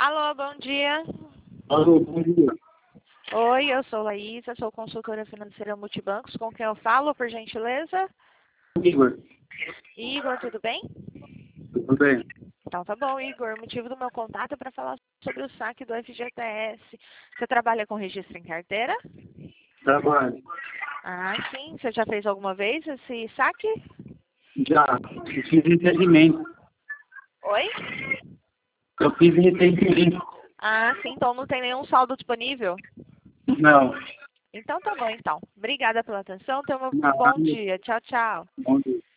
Alô, bom dia. Alô, bom dia. Oi, eu sou Laísa, sou consultora financeira Multibancos. Com quem eu falo, por gentileza? Igor, Igor, tudo bem? tudo bem? Então tá bom, Igor. O motivo do meu contato é para falar sobre o saque do FGTS. Você trabalha com registro em carteira? Trabalho. Ah, sim. Você já fez alguma vez esse saque? Já, eu fiz recentemente. Oi? Eu fiz recentemente. Ah, sim. Então não tem nenhum saldo disponível? Não, Então tá bom, então. Obrigada pela atenção. Tenha um nada. bom dia. Tchau, tchau. Bom dia.